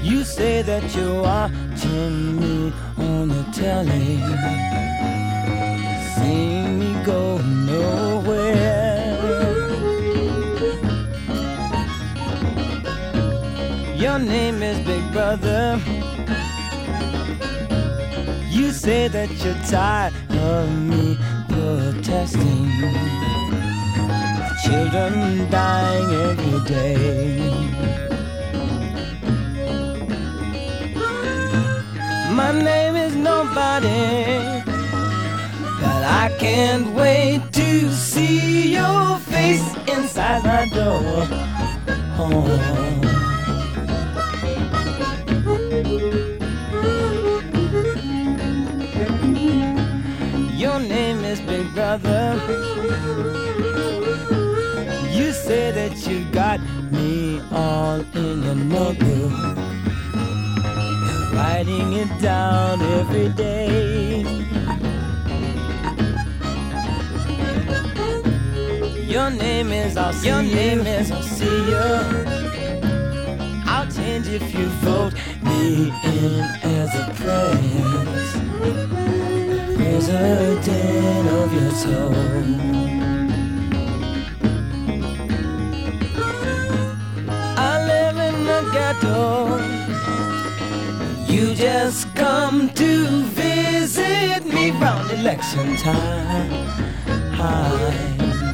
You say that you're watching me on the telly, seeing me go nowhere. Your name is Big Brother. You say that you're tired of me protesting, children dying every day. My name is nobody, but I can't wait to see your face inside my door. Oh. Your name is Big Brother. You say that you got me all in your notebook, writing it down every day. Your name is I'll see you. I'll change if you vote me in as a president of your soul. I live in the ghetto. You just come to visit me round election time. Hi.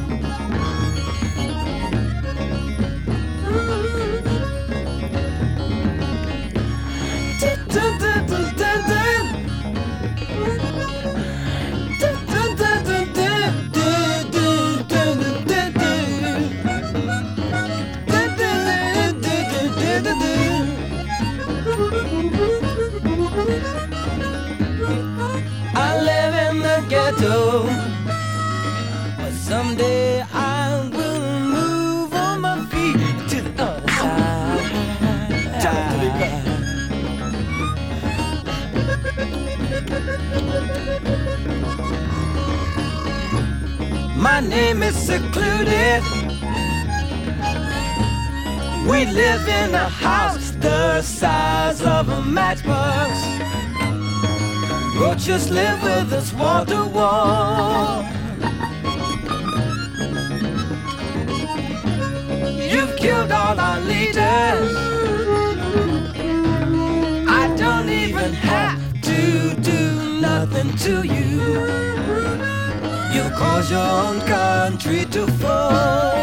I live in the ghetto, but someday I will move on my feet to the other side. My name is secluded. We live in a house the size of a matchbox. Roaches live with us wall to wall. You've killed all our leaders. I don't even have to do nothing to you. You cause your own country to fall.